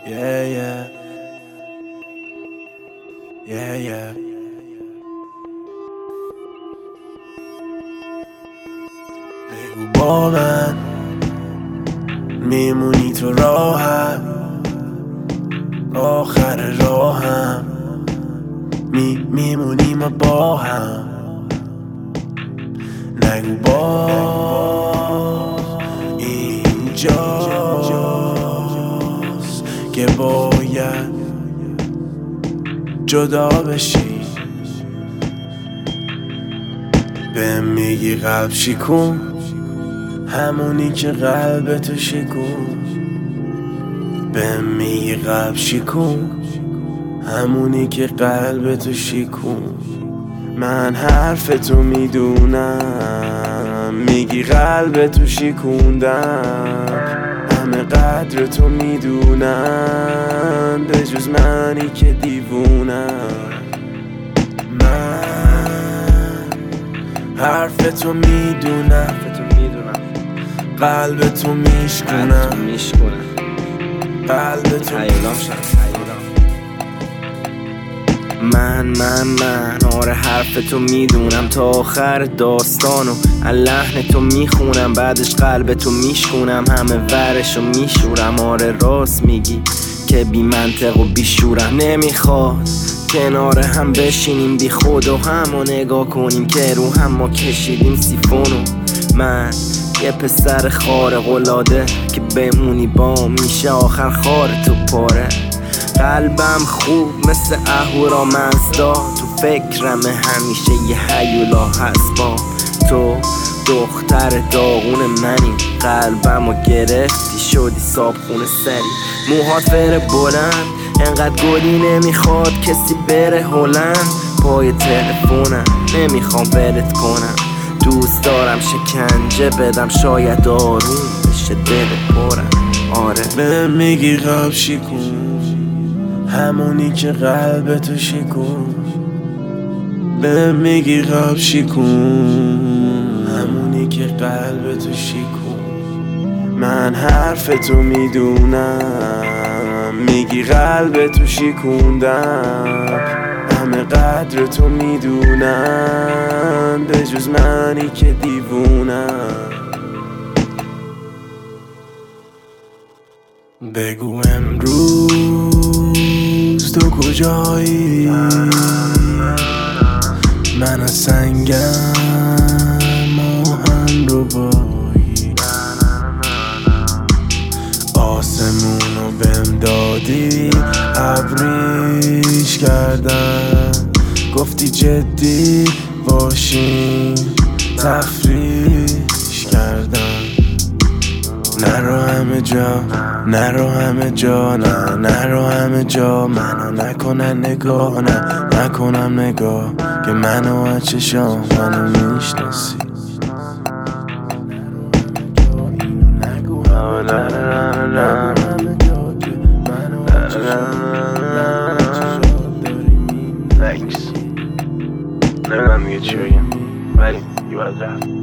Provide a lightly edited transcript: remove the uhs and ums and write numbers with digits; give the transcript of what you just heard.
Yeah, yeah. Yeah, yeah. بگو با من میمونی تو راهم، آخر راهم میمونیم با هم. نگو باز اینجاست که باید جدا بشی. به میگی قلب شکون، همونی که قلب تو شکون. به میگی قلب شکون، همونی که قلب تو شکون. من حرف تو میدونم، میگی قلب تو شکوندم. همه قدر تو میدونم، به جز منی که دیوونم. من حرف تو میدونم، قلب تو میشکنم، قلب تو من آره حرف تو میدونم، تا آخر داستانو لحن تو میخونم، بعدش قلب تو میشکنم، همه ورشو میشورم. آره راست میگی که بی منطق و بی شورم. نمیخواد کنار هم بشینیم بی خود و همو نگاه کنیم که رو هم ما کشیدیم سیفونو. من یه پسر خارق العاده که بمونی با میشه آخر خار تو پاره. قلبم خوب مثل اهورا مزدا، تو فکرم همیشه یه هیولا هست با تو. دختر داغون منی، قلبمو گرفتی شدی صابخونه سری. موهات فر بلند انقدر گلی نمیخواد کسی بره هلند. پای تلفونم نمیخوام ولت کنم، دوست دارم شکنجه بدم شاید آروم بشه دل پرم. آره به میگی قلب شکون، همونی که قلب تو شکون. به میگی قلب شکون، همونی که قلب تو شکون. من حرف تو میدونم، میگی قلب تو شکوندم. همه قدر تو میدونم، به جز منی که دیوونم. بگو امروز تو کجایی؟ من از سنگم آهن رو بایی. آسمونو بهم دادی، ابریش کردم. گفتی جدی باشیم، تفریش کردم. نرو همه جا، نرو همه جا، نه نرو همه جا. منو نکنن نگاه، نه نکنم نگاه، که منو از چشام منو میشناسی. نمیدونم دیگه چی بگم، ولی یه باید رفت.